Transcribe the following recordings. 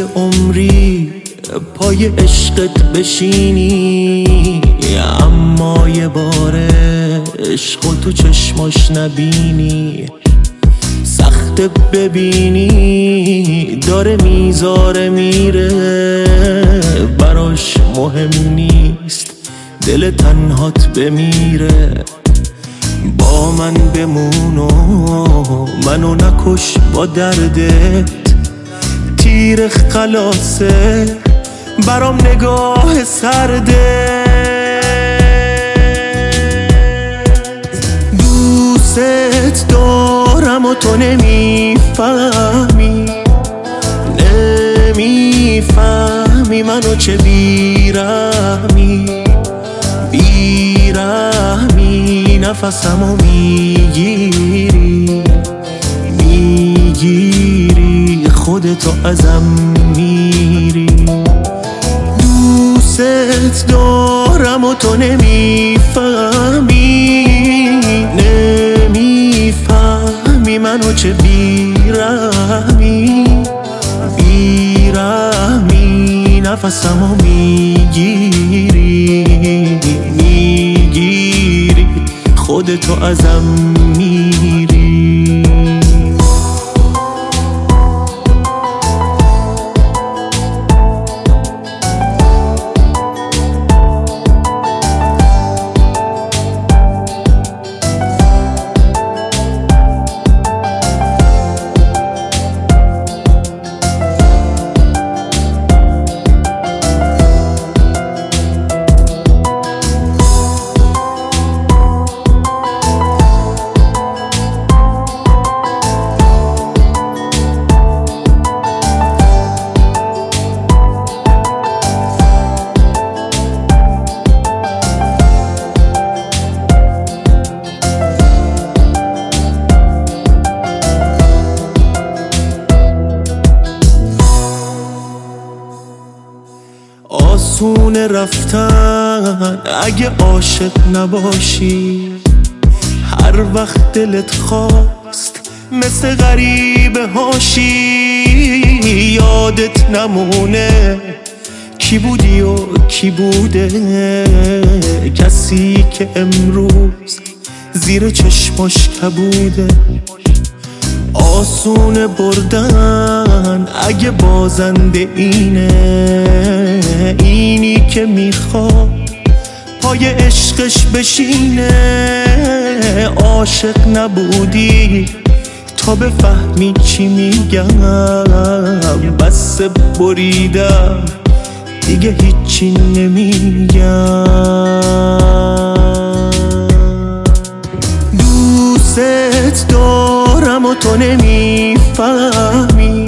عمری پای عشقت بشینی، اما یه بار عشق و تو چشماش نبینی. سخت ببینی داره میذاره میره، براش مهم نیست دل تنهات بمیره. با من بمون و منو نکش با دردت، تیر خلاصه برام نگاه سرده. دوست دارم و تو نمیفهمی، نمیفهمی منو چه بیرحمی، بیرحمی نفسمو میگیری، میگیری خودتو ازم میری. دوست دارم و تو نمیفهمی، نمیفهمی منو چه بیرحمی، بیرحمی نفسمو میگیری، میگیری خودتو ازم میری. آسونه رفتن اگه عاشق نباشی، هر وقت دلت خواست مثل غریبه هاشی. یادت نمونه کی بودی و کی بوده، کسی که امروز زیر چشماش کبوده. آسونه بردن اگه بازنده اینه، اینی که میخواد پای عشقش بشینه. عاشق نبودی تا بفهمی چی میگم، بس بریدم دیگه هیچی نمیگم. دوست دارم و تو نمیفهمی،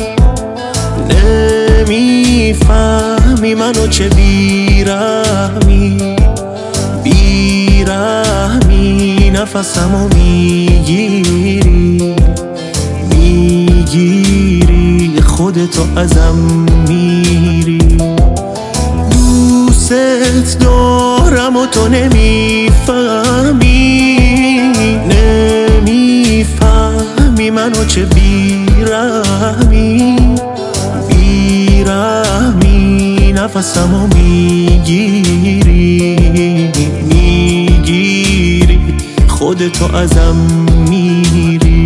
نمیفهمی منو چه بیرحمی، بیرحمی نفسمو میگیری، میگیری خودتو ازم میری. دوست دارم و تو نمیفهمی، نمیفهمی منو چه بیرحمی، بیرحمی نفسمو میگیری، میگیری خودتو ازم میری.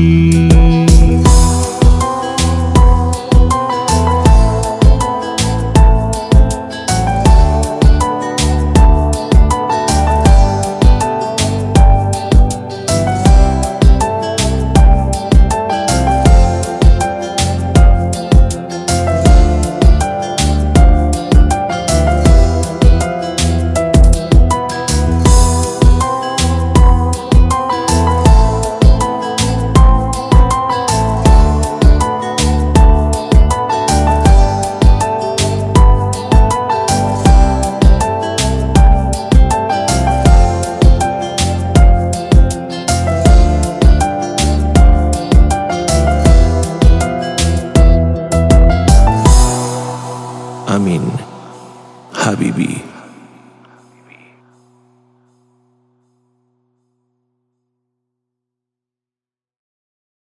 امین حبیبی.